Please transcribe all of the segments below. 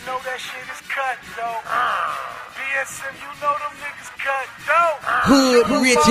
know that shit is cut, though. BSM, you know them niggas cut, though. Hood rich.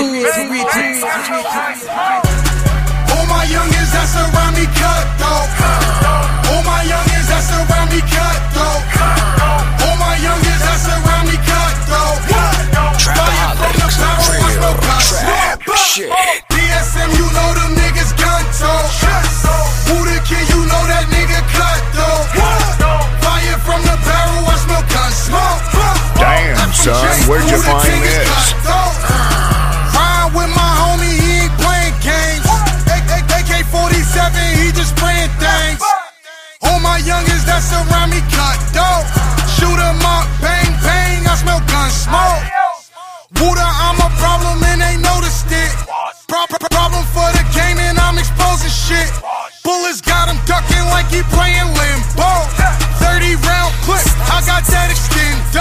All my youngins that surround me cut, though. All my youngins that surround me cut, though. All my youngins that surround me cut, though. Trapaholics, real trap shit. BSM, you know them niggas gun toe. Buddha Kid, you know that nigga cut, though. Fire from the barrel, I smell gun smoke. Damn, son, where'd you find this? Ride with my homie, he ain't playing games. AK-47, he just spraying things. All my youngins that surround me cut, though. Shoot 'em up, bang, bang, I smell gun smoke. Buddha, I'm a problem and they noticed it. Problem for the game and I'm exposing shit. Bullets got him ducking like he playing limbo. 30 round clip, I got that extendo.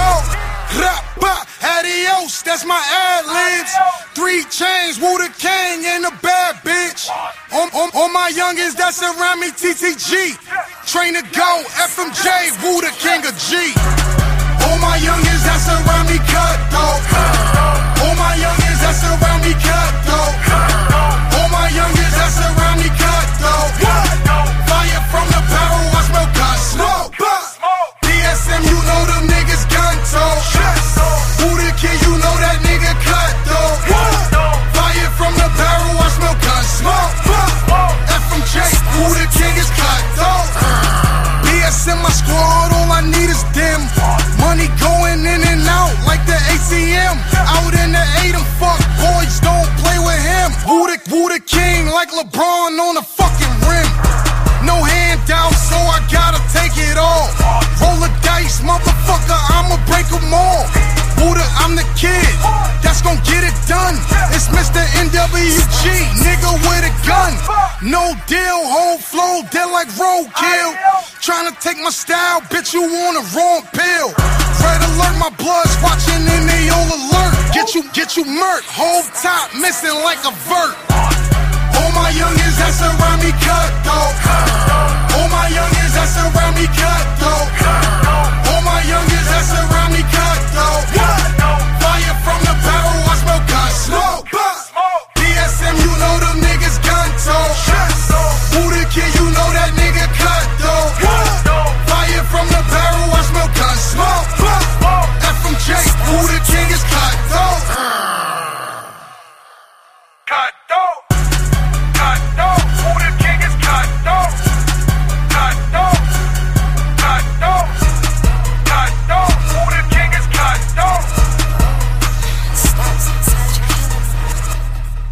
Adios, that's my ad-libs. 3 chains, Woo-Da King and a bad bitch. On my youngins that surround me, TTG. Train to go, FMJ, Woo-Da King of G. All my youngins that surround me cut, though. All my youngins that surround me cut, though. All my youngins that surround me cut, though. Fire from the barrel, I smell gun smoke. BSM, you know them niggas gun toe. Buddha Kid, you know that nigga cut, though. Fire from the barrel, I smell gun smoke. FMJ, Buddha King is cut, though. BSM, my squad, all I need is them. Money going in and out like the ATM. Out in the 8, fuck boys, don't play with him. Woo-Da King like LeBron on the fucking rim. No handouts, so I gotta take it all. Roll the dice, motherfucker, I'ma break them all. Woo-Da, I'm the kid, that's gon' get it done. It's Mr. NWG, nigga with a gun. No deal, whole flow, dead like roadkill. Tryna take my style, bitch, you on a wrong pill. Red alert, my blood's watching and they all alert. Get you murked, whole top missing like a vert. All my youngins that